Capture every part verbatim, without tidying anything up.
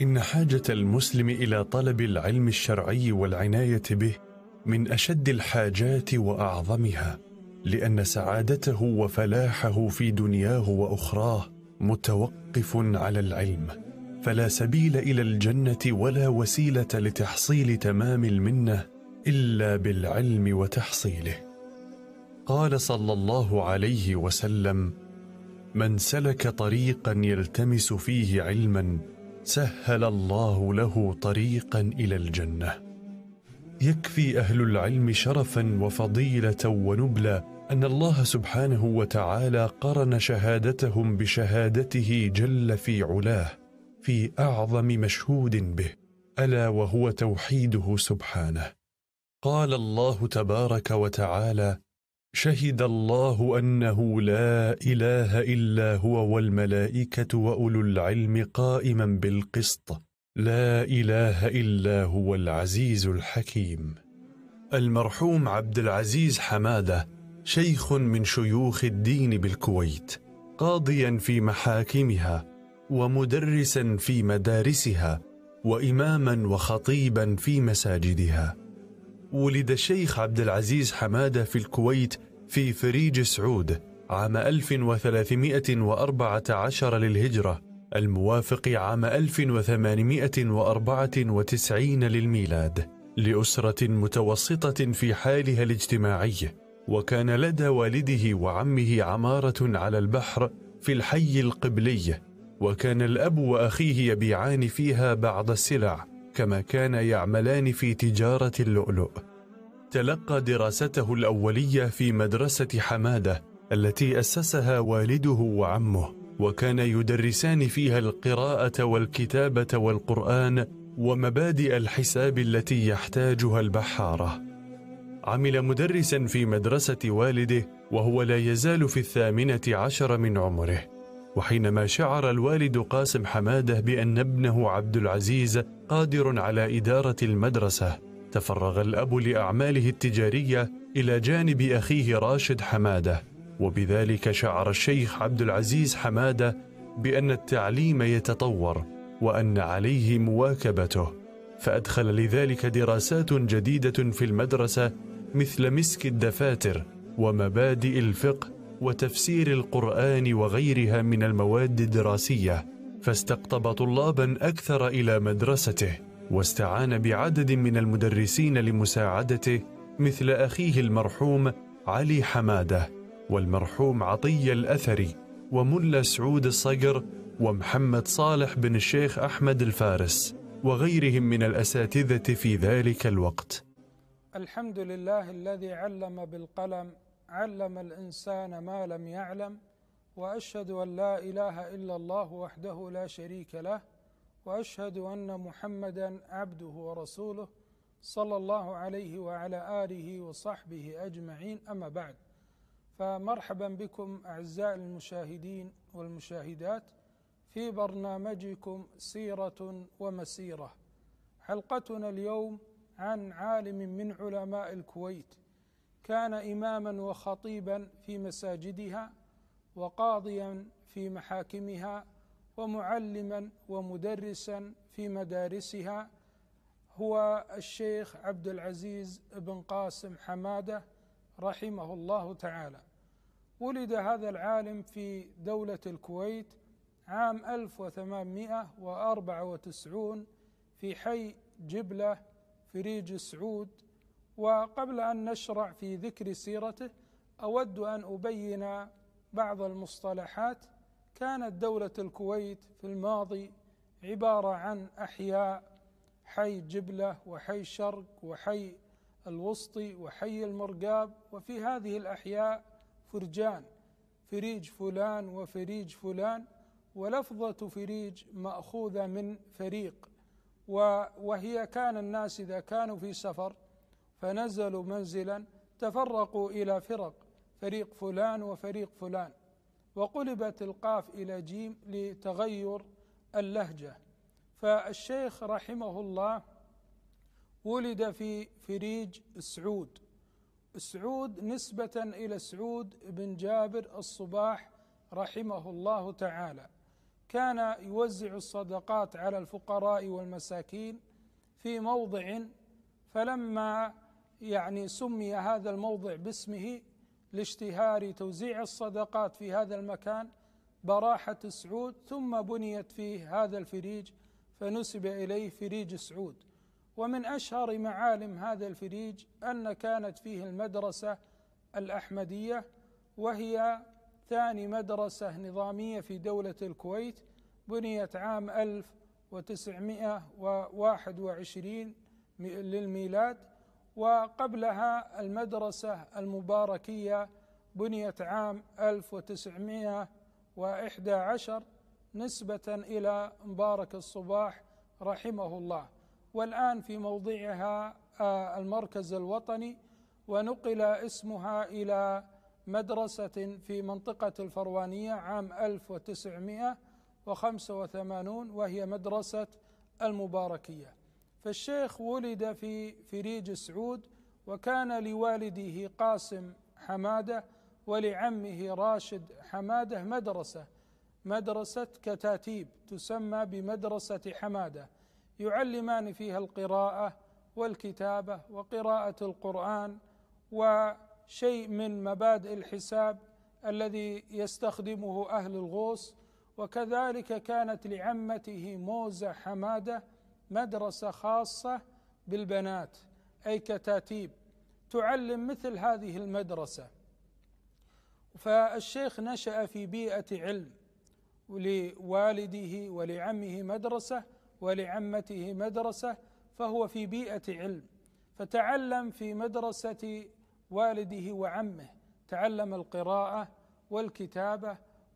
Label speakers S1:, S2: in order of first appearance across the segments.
S1: إن حاجة المسلم إلى طلب العلم الشرعي والعناية به من أشد الحاجات وأعظمها، لأن سعادته وفلاحه في دنياه وأخراه متوقف على العلم، فلا سبيل إلى الجنة ولا وسيلة لتحصيل تمام المنة إلا بالعلم وتحصيله. قال صلى الله عليه وسلم: من سلك طريقا يلتمس فيه علما سهل الله له طريقا إلى الجنة. يكفي أهل العلم شرفا وفضيلة ونبلا أن الله سبحانه وتعالى قرن شهادتهم بشهادته جل في علاه في أعظم مشهود به، ألا وهو توحيده سبحانه. قال الله تبارك وتعالى: شهد الله أنه لا إله إلا هو والملائكة وأولو العلم قائما بالقسط لا إله إلا هو العزيز الحكيم. المرحوم عبد العزيز حمادة شيخ من شيوخ الدين بالكويت، قاضيا في محاكمها ومدرسا في مدارسها وإماما وخطيبا في مساجدها. ولد الشيخ عبد العزيز حمادة في الكويت في فريج سعود عام ألف وثلاثمائة وأربعة عشر للهجرة، الموافق عام ألف وثمانمائة وأربعة وتسعين للميلاد، لأسرة متوسطة في حالها الاجتماعي. وكان لدى والده وعمه عمارة على البحر في الحي القبلي، وكان الأب وأخيه يبيعان فيها بعض السلع، كما كان يعملان في تجارة اللؤلؤ. تلقى دراسته الأولية في مدرسة حمادة التي أسسها والده وعمه، وكان يدرسان فيها القراءة والكتابة والقرآن ومبادئ الحساب التي يحتاجها البحارة. عمل مدرسا في مدرسة والده وهو لا يزال في الثامنة عشر من عمره. وحينما شعر الوالد قاسم حمادة بأن ابنه عبد العزيز قادر على إدارة المدرسة، تفرغ الأب لأعماله التجارية إلى جانب أخيه راشد حمادة. وبذلك شعر الشيخ عبد العزيز حمادة بأن التعليم يتطور وأن عليه مواكبته، فأدخل لذلك دراسات جديدة في المدرسة مثل مسك الدفاتر ومبادئ الفقه وتفسير القرآن وغيرها من المواد الدراسية، فاستقطب طلابا أكثر إلى مدرسته، واستعان بعدد من المدرسين لمساعدته مثل أخيه المرحوم علي حمادة والمرحوم عطية الأثري وملا سعود الصقر ومحمد صالح بن الشيخ أحمد الفارس وغيرهم من الأساتذة في ذلك الوقت.
S2: الحمد لله الذي علم بالقلم، علم الإنسان ما لم يعلم، وأشهد أن لا إله إلا الله وحده لا شريك له، وأشهد أن محمدا عبده ورسوله صلى الله عليه وعلى آله وصحبه أجمعين. أما بعد، فمرحبا بكم أعزائي المشاهدين والمشاهدات في برنامجكم سيرة ومسيرة. حلقتنا اليوم عن عالم من علماء الكويت، كان إماما وخطيبا في مساجدها، وقاضيا في محاكمها، ومعلما ومدرسا في مدارسها، هو الشيخ عبد العزيز بن قاسم حمادة رحمه الله تعالى. ولد هذا العالم في دولة الكويت عام ألف وثمانمائة وأربعة وتسعين في حي جبلة فريج سعود. وقبل أن نشرع في ذكر سيرته أود أن أبين بعض المصطلحات. كانت دولة الكويت في الماضي عبارة عن أحياء، حي جبلة وحي شرق وحي الوسطي وحي المرقاب، وفي هذه الأحياء فرجان، فريج فلان وفريج فلان، ولفظة فريج مأخوذة من فريق، وهي كان الناس إذا كانوا في سفر فنزلوا منزلا تفرقوا إلى فرق، فريق فلان وفريق فلان، وقلبت القاف إلى جيم لتغير اللهجة. فالشيخ رحمه الله ولد في فريج سعود. سعود نسبة إلى سعود بن جابر الصباح رحمه الله تعالى. كان يوزع الصدقات على الفقراء والمساكين في موضع، فلما يعني سمي هذا الموضع باسمه لاشتهار توزيع الصدقات في هذا المكان براحة سعود، ثم بنيت فيه هذا الفريج فنسب إليه فريج سعود. ومن أشهر معالم هذا الفريج أن كانت فيه المدرسة الأحمدية، وهي ثاني مدرسة نظامية في دولة الكويت، بنيت عام ألف وتسعمائة وواحد وعشرين للميلاد، وقبلها المدرسة المباركية بنيت عام ألف وتسعمائة وأحد عشر نسبة إلى مبارك الصباح رحمه الله، والآن في موضعها المركز الوطني، ونقل اسمها إلى مدرسة في منطقة الفروانية عام ألف وتسعمائة وخمسة وثمانين، وهي مدرسة المباركية. فالشيخ ولد في فريج سعود، وكان لوالده قاسم حمادة ولعمه راشد حمادة مدرسة مدرسة كتاتيب تسمى بمدرسة حمادة، يعلمان فيها القراءة والكتابة وقراءة القرآن وشيء من مبادئ الحساب الذي يستخدمه أهل الغوص. وكذلك كانت لعمته موزة حمادة مدرسة خاصة بالبنات أي كتاتيب تعلم مثل هذه المدرسة. فالشيخ نشأ في بيئة علم، ولوالده ولعمه مدرسة ولعمته مدرسة، فهو في بيئة علم، فتعلم في مدرسة والده وعمه، تعلم القراءة والكتابة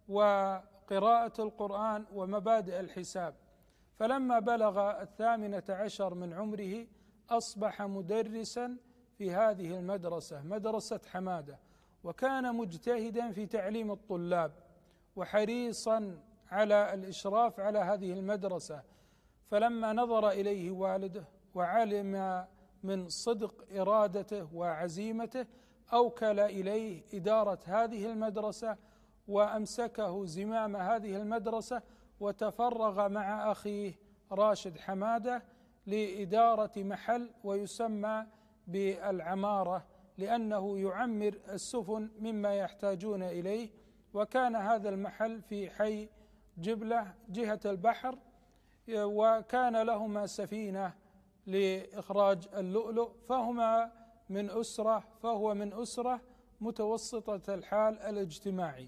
S2: وقراءة القرآن ومبادئ الحساب. فلما بلغ الثامنة عشر من عمره أصبح مدرسا في هذه المدرسة مدرسة حمادة، وكان مجتهدا في تعليم الطلاب وحريصا على الإشراف على هذه المدرسة. فلما نظر إليه والده وعلم من صدق إرادته وعزيمته أوكل إليه إدارة هذه المدرسة، وأمسكه زمام هذه المدرسة، وتفرغ مع أخيه راشد حمادة لإدارة محل ويسمى بالعمارة، لأنه يعمر السفن مما يحتاجون إليه. وكان هذا المحل في حي جبلة جهة البحر، وكان لهما سفينة لإخراج اللؤلؤ، فهما من أسرة فهو من أسرة متوسطة الحال الاجتماعي.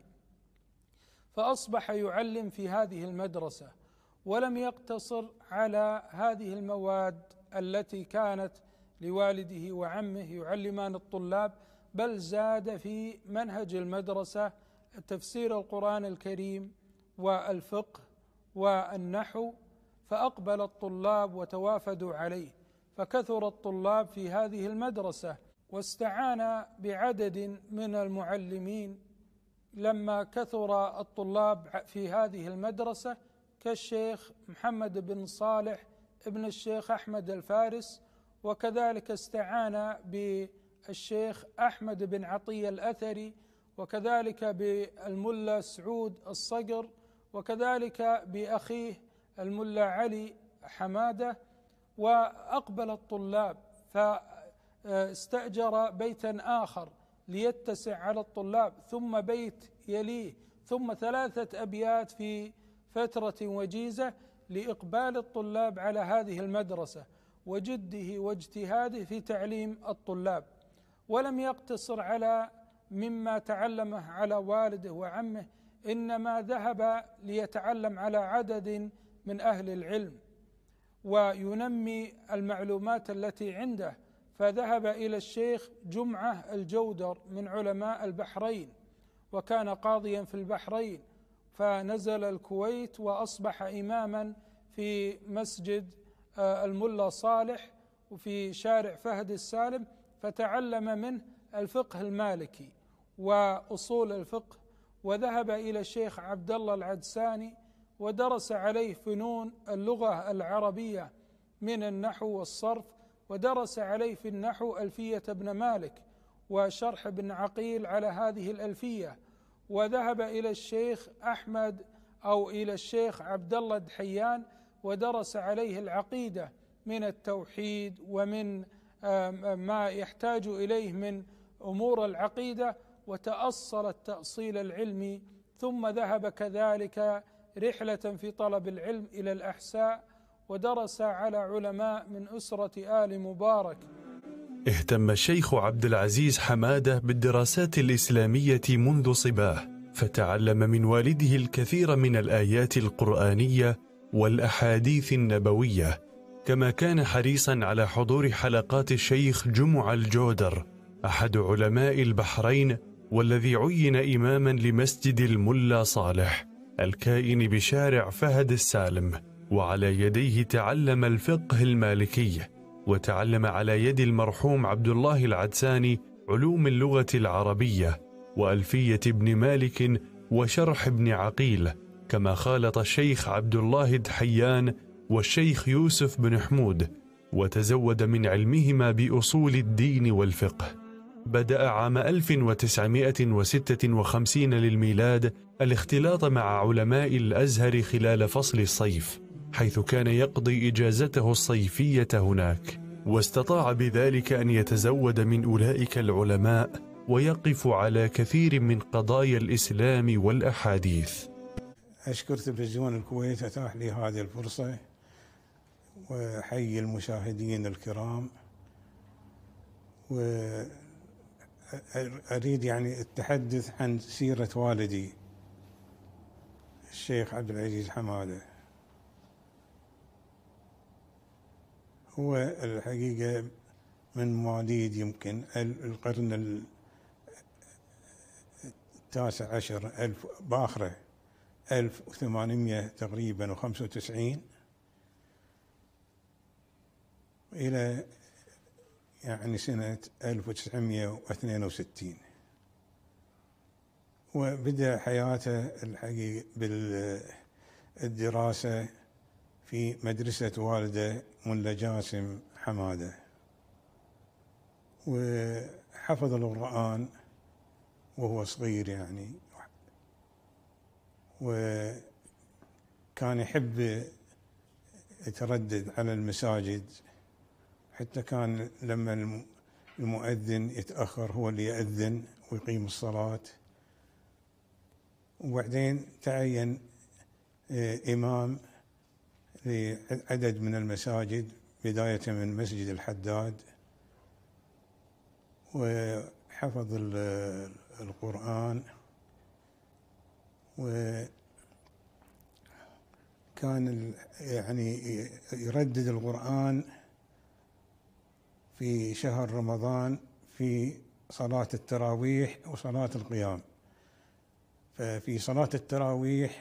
S2: فأصبح يعلم في هذه المدرسة، ولم يقتصر على هذه المواد التي كانت لوالده وعمه يعلمان الطلاب، بل زاد في منهج المدرسة تفسير القرآن الكريم والفقه والنحو، فأقبل الطلاب وتوافدوا عليه، فكثر الطلاب في هذه المدرسة، واستعان بعدد من المعلمين لما كثر الطلاب في هذه المدرسة، كالشيخ محمد بن صالح ابن الشيخ أحمد الفارس، وكذلك استعان بالشيخ أحمد بن عطية الأثري، وكذلك بالملا سعود الصقر، وكذلك بأخيه الملا علي حمادة. وأقبل الطلاب فاستأجر بيتا آخر ليتسع على الطلاب، ثم بيت يليه، ثم ثلاثة أبيات في فترة وجيزة لإقبال الطلاب على هذه المدرسة وجده واجتهاده في تعليم الطلاب. ولم يقتصر على مما تعلمه على والده وعمه، إنما ذهب ليتعلم على عدد من أهل العلم وينمي المعلومات التي عنده، فذهب إلى الشيخ جمعة الجودر من علماء البحرين، وكان قاضيا في البحرين، فنزل الكويت وأصبح إماما في مسجد الملا صالح وفي شارع فهد السالم، فتعلم منه الفقه المالكي وأصول الفقه. وذهب إلى الشيخ عبد الله العدساني ودرس عليه فنون اللغة العربية من النحو والصرف، ودرس عليه في النحو ألفية ابن مالك وشرح ابن عقيل على هذه الألفية. وذهب إلى الشيخ أحمد أو إلى الشيخ عبد الله دحيان ودرس عليه العقيدة من التوحيد ومن ما يحتاج إليه من أمور العقيدة، وتأصل التأصيل العلمي، ثم ذهب كذلك رحلة في طلب العلم إلى الأحساء ودرس على علماء من أسرة آل مبارك.
S1: اهتم الشيخ عبد العزيز حمادة بالدراسات الإسلامية منذ صباه، فتعلم من والده الكثير من الآيات القرآنية والأحاديث النبوية، كما كان حريصا على حضور حلقات الشيخ جمع الجودر أحد علماء البحرين، والذي عين إماما لمسجد الملا صالح الكائن بشارع فهد السالم، وعلى يديه تعلم الفقه المالكي، وتعلم على يد المرحوم عبد الله العدساني علوم اللغة العربية وألفية ابن مالك وشرح ابن عقيل، كما خالط الشيخ عبد الله دحيان والشيخ يوسف بن حمود، وتزود من علمهما بأصول الدين والفقه. بدأ عام ألف وتسعمائة وستة وخمسين للميلاد الاختلاط مع علماء الأزهر خلال فصل الصيف، حيث كان يقضي إجازته الصيفية هناك، واستطاع بذلك أن يتزود من أولئك العلماء ويقف على كثير من قضايا الإسلام والأحاديث.
S3: أشكر تلفزيون الكويت أتاح لي هذه الفرصة، وحي المشاهدين الكرام، وأريد يعني التحدث عن سيرة والدي الشيخ عبد العزيز حمادة. هو الحقيقة من مواليد يمكن القرن التاسع عشر، ألف باخره ألف وثمانمائة تقريبا وخمسة وتسعين إلى يعني سنة ألف وتسعمائة واثنين وستين، وبدأ حياته الحقيقة بالدراسة في مدرسة والده ملا جاسم حمادة، وحفظ القرآن وهو صغير يعني، وكان يحب يتردد على المساجد، حتى كان لما المؤذن يتأخر هو اللي يأذن ويقيم الصلاة. وبعدين تعين إمام لعدد من المساجد، بداية من مسجد الحداد، وحفظ القرآن، وكان يعني يردد القرآن في شهر رمضان في صلاة التراويح وصلاة القيام. ففي صلاة التراويح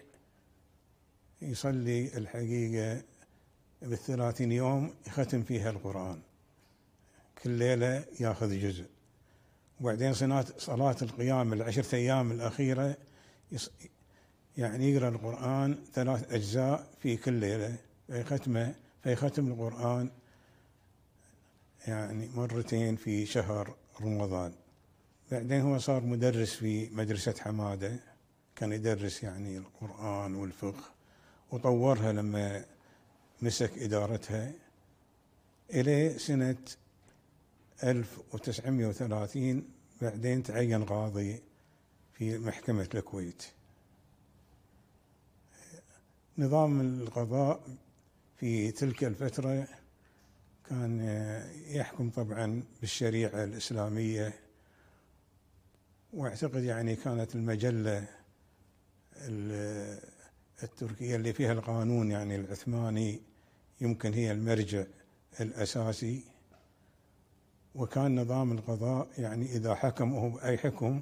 S3: يصلي الحقيقة بالثلاثين يوم يختم فيها القرآن، كل ليلة ياخذ جزء. وبعدين صلاة القيام العشرة أيام الأخيرة يعني يقرأ القرآن ثلاث أجزاء في كل ليلة، فيختمه فيختم القرآن يعني مرتين في شهر رمضان. بعدين هو صار مدرس في مدرسة حمادة، كان يدرس يعني القرآن والفقه، وطورها لما مسك إدارتها إلى سنة ألف وتسعمائة وثلاثين. بعدين تعين قاضي في محكمة الكويت. نظام القضاء في تلك الفترة كان يحكم طبعا بالشريعة الإسلامية، واعتقد يعني كانت المجلة التركية اللي فيها القانون يعني العثماني يمكن هي المرجع الأساسي. وكان نظام القضاء يعني إذا حكمه بأي حكم،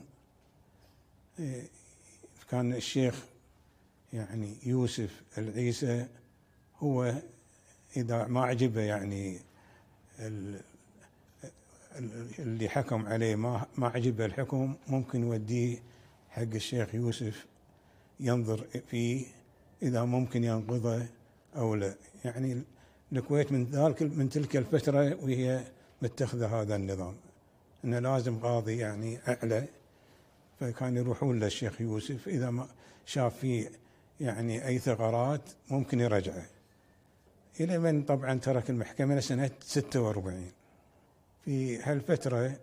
S3: كان الشيخ يعني يوسف العيسى هو إذا ما عجبه يعني اللي حكم عليه ما ما عجبه الحكم، ممكن يوديه حق الشيخ يوسف ينظر فيه إذا ممكن ينقضه أو لا. يعني الكويت من ذلك من تلك الفترة وهي متخذة هذا النظام، أنه لازم قاضي يعني أعلى، فكان يروحون للشيخ يوسف إذا ما شاف فيه يعني أي ثغرات ممكن يرجعه، إلى من طبعا ترك المحكمة سنة ستة وأربعين. في هالفترة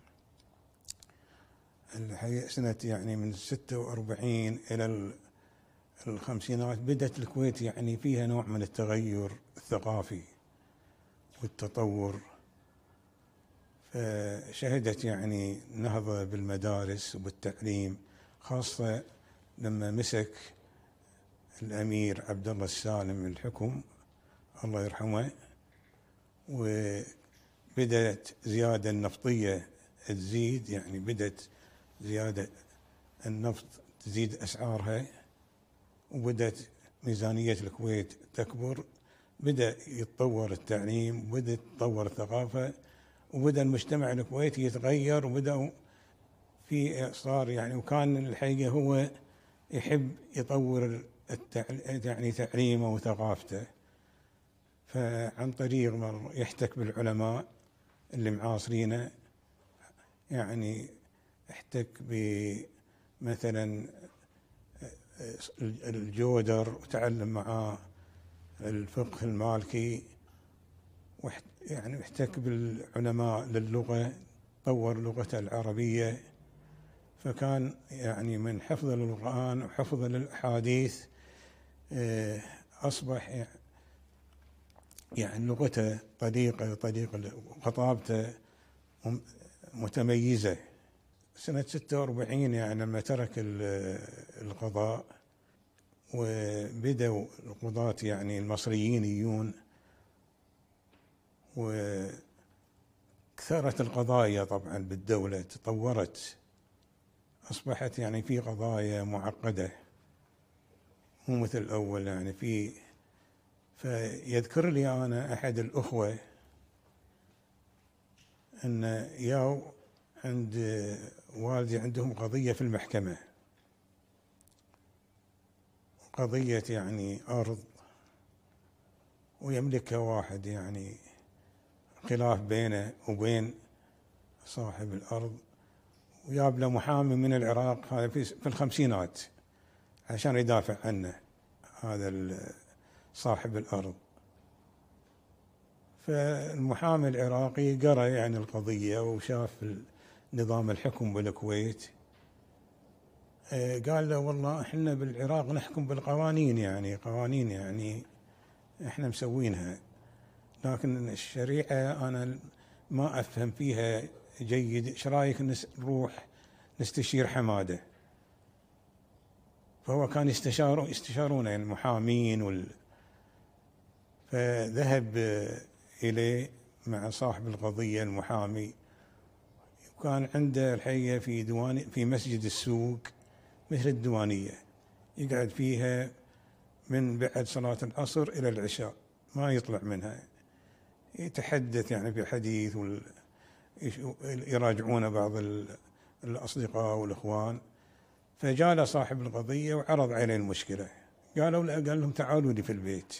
S3: سنة يعني من ستة وأربعين إلى الخمسينات بدأت الكويت يعني فيها نوع من التغير الثقافي والتطور، فشهدت يعني نهضة بالمدارس وبالتعليم، خاصة لما مسك الأمير عبد الله السالم الحكم الله يرحمه، وبدأت زيادة النفطية تزيد، يعني بدأت زيادة النفط تزيد أسعارها، وبدأت ميزانية الكويت تكبر، بدأ يتطور التعليم، وبدأ تتطور الثقافة، وبدأ المجتمع الكويتي يتغير، وبدأ في صار يعني، وكان الحقيقة هو يحب يطور يعني تعليمه وثقافته، فعن طريق ما يحتك بالعلماء اللي معاصرينه، يعني احتك بمثلا الجودر وتعلم معاه الفقه المالكي، يعني احتك بالعلماء للغة، طور لغته العربية، فكان يعني من حفظ للقرآن وحفظ للأحاديث أصبح يعني لغته طريقة طريقة وخطابته متميزة. سنة ستة وأربعين يعني لما ترك القضاء وبدأوا القضاة يعني المصريين يجون، وكثرت القضايا طبعا بالدولة، تطورت، أصبحت يعني في قضايا معقدة مو مثل الأول يعني. في فيذكر لي أنا أحد الأخوة أن ياو عند والدي عندهم قضية في المحكمة، قضية يعني أرض ويملكها واحد، يعني خلاف بينه وبين صاحب الأرض، وياب له محامي من العراق، هذا في الخمسينات، عشان يدافع عنه هذا صاحب الأرض. فالمحامي العراقي قرأ يعني القضية وشاف نظام الحكم بالكويت، قال له والله احنا بالعراق نحكم بالقوانين، يعني قوانين يعني احنا مسوينها، لكن الشريعة انا ما افهم فيها جيد، ايش رايك نروح نستشير حمادة؟ فهو كان يستشار يستشارون يعني المحامين وال فذهب إليه مع صاحب القضية المحامي، وكان عنده الحقيقة في ديوان في مسجد السوق مثل الديوانية، يقعد فيها من بعد صلاة العصر إلى العشاء ما يطلع منها، يتحدث يعني في حديث وال... يراجعون بعض الأصدقاء والإخوان. فجاء له صاحب القضية وعرض عليه المشكلة، قالوا له قال لهم تعالوا لي في البيت.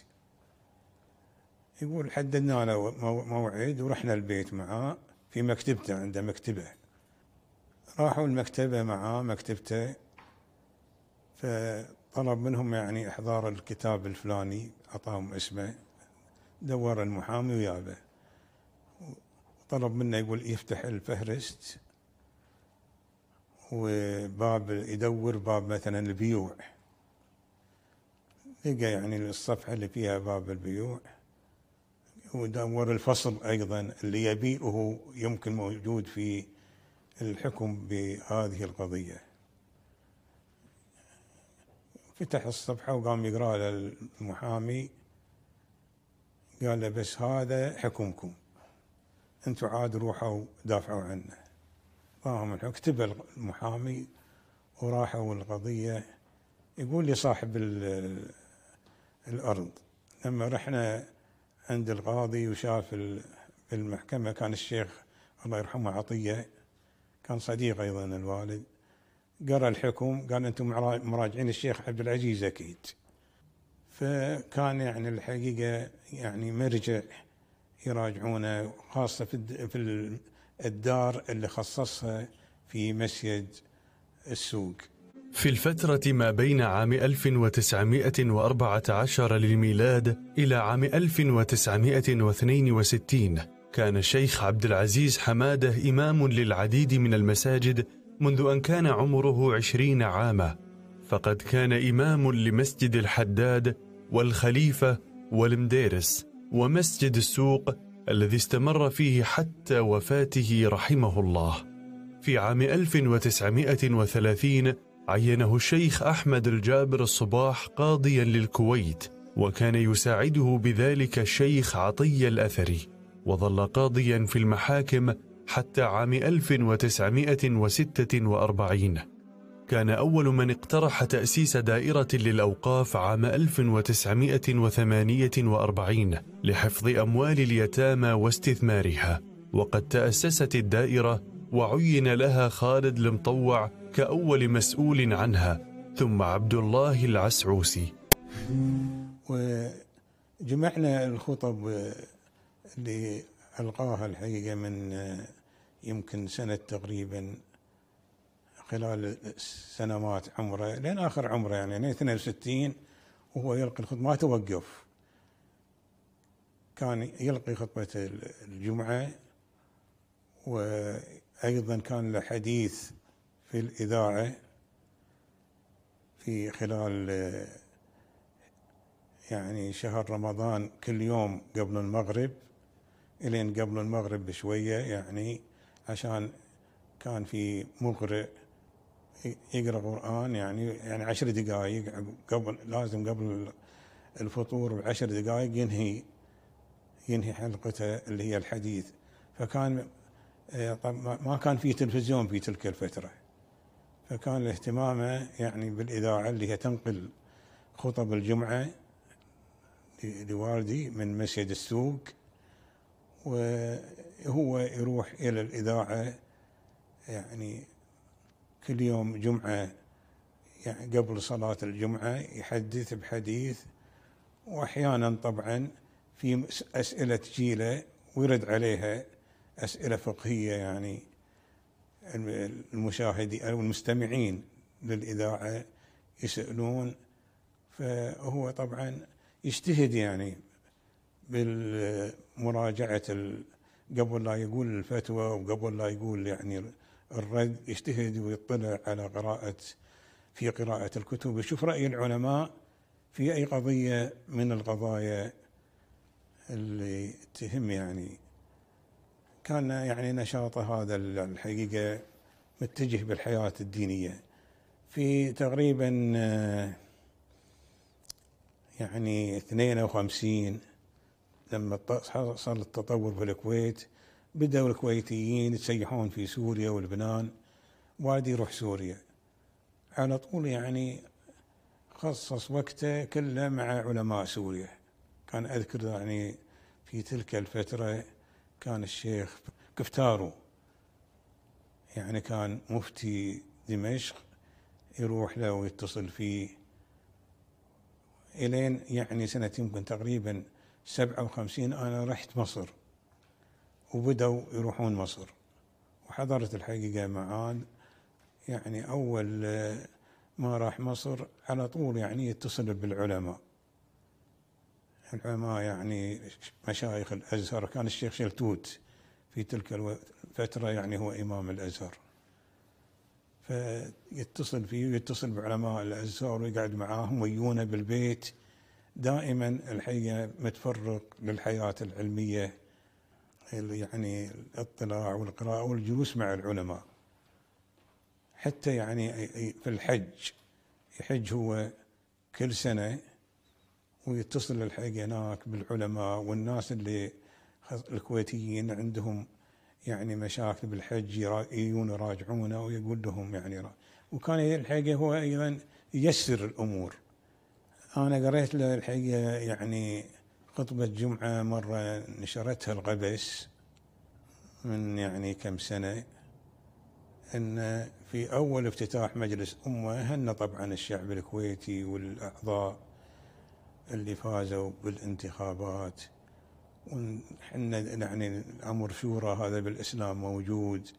S3: يقول حددنا له موعد ورحنا البيت معاه في مكتبته، عنده مكتبة، راحوا المكتبة معاه مكتبته، فطلب منهم يعني إحضار الكتاب الفلاني، أعطاهم اسمه، دور المحامي ويابه، طلب منه يقول يفتح الفهرست وباب يدور باب مثلا البيوع، لقى يعني الصفحة اللي فيها باب البيوع، ودور الفصل أيضا اللي يبيئه يمكن موجود في الحكم بهذه القضية. فتح الصفحة وقام يقرأ للمحامي، قال له بس هذا حكمكم، انتوا عاد روحوا دافعوا عنه. فهم اكتب المحامي وراحوا القضية. يقول لي صاحب الأرض لما رحنا عند القاضي وشاف في المحكمة، كان الشيخ الله يرحمه عطية كان صديق أيضا الوالد، قرأ الحكم قال أنتم مراجعين الشيخ عبد العزيز أكيد. فكان يعني الحقيقة يعني مرجع يراجعونه، خاصة في في الدار اللي خصصها في مسجد السوق.
S1: في الفترة ما بين عام ألف وتسعمائة وأربعة عشر للميلاد إلى عام ألف وتسعمائة واثنين وستين كان الشيخ عبد العزيز حمادة إمام للعديد من المساجد منذ أن كان عمره عشرين عاما، فقد كان إمام لمسجد الحداد والخليفة والمديرس ومسجد السوق الذي استمر فيه حتى وفاته رحمه الله. في عام ألف وتسعمائة وثلاثين عينه الشيخ أحمد الجابر الصباح قاضيا للكويت، وكان يساعده بذلك الشيخ عطية الأثري، وظل قاضيا في المحاكم حتى عام ألف وتسعمائة وستة وأربعين. كان أول من اقترح تأسيس دائرة للأوقاف عام ألف وتسعمائة وثمانية وأربعين لحفظ أموال اليتامى واستثمارها، وقد تأسست الدائرة وعين لها خالد المطوع كأول مسؤول عنها، ثم عبد الله العسعوسي.
S3: وجمعنا الخطب اللي ألقاها الحقيقة من يمكن سنة تقريبا، خلال سنوات عمره لين آخر عمره، يعني اثنين وستين وهو يلقي الخطبة ما توقف. كان يلقي خطبة الجمعة، وأيضا كان له حديث في الإذاعة في خلال يعني شهر رمضان كل يوم قبل المغرب إلين قبل المغرب بشوية، يعني عشان كان في مقرئ يقرأ قرآن يعني يعني عشر دقائق قبل، لازم قبل الفطور بعشر دقائق ينهي ينهي حلقته اللي هي الحديث. فكان ما كان في تلفزيون في تلك الفترة، فكان اهتمامه يعني بالإذاعة اللي هي تنقل خطب الجمعة لوالدي من مسجد السوق، وهو يروح إلى الإذاعة يعني كل يوم جمعة، يعني قبل صلاة الجمعة يحدث بحديث، وأحيانا طبعا في أسئلة تجيله ويرد عليها أسئلة فقهية، يعني المشاهدين أو المستمعين للإذاعة يسألون، فهو طبعا يجتهد يعني بالمراجعة قبل لا يقول الفتوى وقبل لا يقول يعني الرد، يجتهد ويطلع على قراءة في قراءة الكتب، يشوف رأي العلماء في أي قضية من القضايا اللي تهم. يعني كان يعني نشاطه هذا الحقيقة متجه بالحياة الدينية. في تقريبا يعني اثنين وخمسين لما صار التطور في الكويت، بدأوا الكويتيين يتسيحون في سوريا ولبنان، والدي يروح سوريا على طول، يعني خصص وقته كله مع علماء سوريا. كان أذكر يعني في تلك الفترة كان الشيخ كفتارو يعني كان مفتي دمشق، يروح له ويتصل فيه إلين يعني سنة يمكن تقريبا سبعة وخمسين أنا رحت مصر، وبدأوا يروحون مصر، وحضرت الحقيقة معاد. يعني أول ما راح مصر على طول يعني يتصل بالعلماء، العلماء يعني مشايخ الأزهر. كان الشيخ شلتوت في تلك الفترة يعني هو إمام الأزهر، فيتصل فيه ويتصل بعلماء الأزهر ويقعد معاهم ويونه بالبيت، دائما الحقيقة متفرق للحياة العلمية، يعني الاطلاع والقراءة والجلوس مع العلماء. حتى يعني في الحج يحج هو كل سنة ويتصل الحقيقة هناك بالعلماء والناس اللي الكويتيين عندهم يعني مشاكل بالحج، يجون يراجعونه ويقول لهم يعني. وكان الحقيقة هو أيضا ييسر الأمور. أنا قريت له الحقيقة يعني خطبة جمعة مرة نشرتها القبس من يعني كم سنة، إن في أول افتتاح مجلس أمة هن طبعا الشعب الكويتي والأعضاء اللي فازوا بالانتخابات، وحنا يعني الأمر شورى هذا بالإسلام موجود،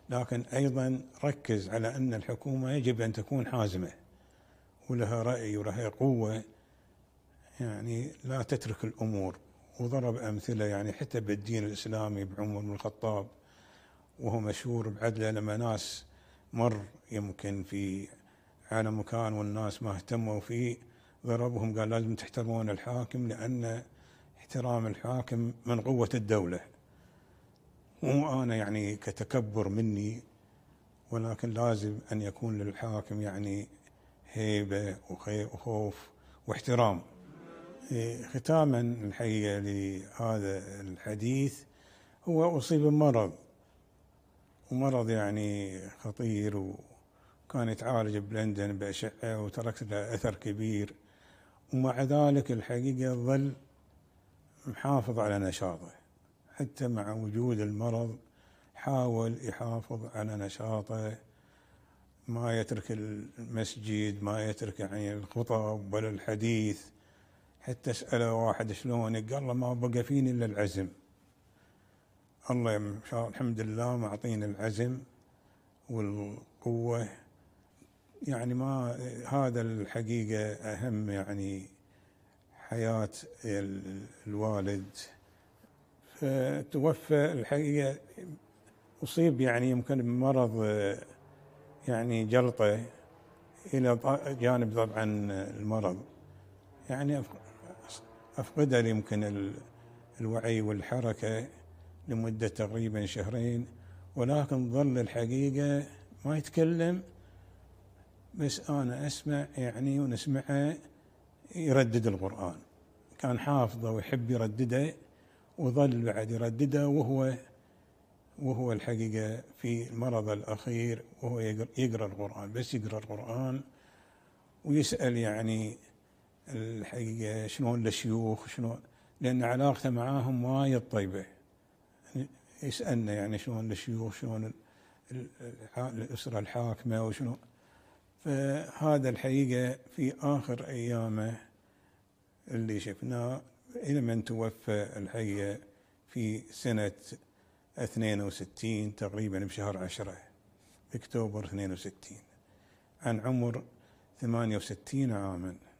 S3: لكن أيضا ركز على أن الحكومة يجب أن تكون حازمة ولها رأي ولها قوة، يعني لا تترك الأمور. وضرب أمثلة يعني حتى بالدين الإسلامي بعمر بن الخطاب، وهو مشهور بعدله، لما ناس مر يمكن في على مكان والناس ما اهتموا فيه ضربهم، قال لازم تحترمون الحاكم لأن احترام الحاكم من قوة الدولة. مو أنا يعني كتكبر مني، ولكن لازم أن يكون للحاكم يعني هيبة وخوف واحترام. ختاما الحقيقة لهذا الحديث، هو أصيب بمرض، ومرض يعني خطير، وكان يتعالج بلندن بأشعة وترك له أثر كبير، ومع ذلك الحقيقة ظل محافظ على نشاطه حتى مع وجود المرض. حاول يحافظ على نشاطه، ما يترك المسجد، ما يترك يعني الخطب ولا الحديث. حتى سأله واحد شلونك؟ قال له ما بقى فيني إلا العزم. الله الحمد لله معطينا العزم والقوة، يعني ما هذا الحقيقة أهم يعني حياة الوالد. فتوفى الحقيقة، أصيب يعني يمكن بمرض يعني جلطة إلى جانب طبعا المرض، يعني أفقد يمكن الوعي والحركة لمدة تقريبا شهرين، ولكن ظل الحقيقة ما يتكلم، بس أنا أسمع يعني ونسمعه يردد القرآن. كان حافظه ويحب يردده، وظل بعد يردده وهو وهو الحقيقة في المرض الأخير، وهو يقرأ القرآن، بس يقرأ القرآن ويسأل يعني الحقيقة شلون الشيوخ، شلون، لأن علاقته معاهم وايد طيبة. يسألنا يعني شلون الشيوخ، شلون الأسرة الحاكمة وشلون. فهذا الحقيقة في آخر أيامه اللي شفناه إلى من توفى الحقيقة في سنة اثنين وستين تقريبا بشهر عشرة أكتوبر اثنين وستين، عن عمر ثمانية وستين عاما.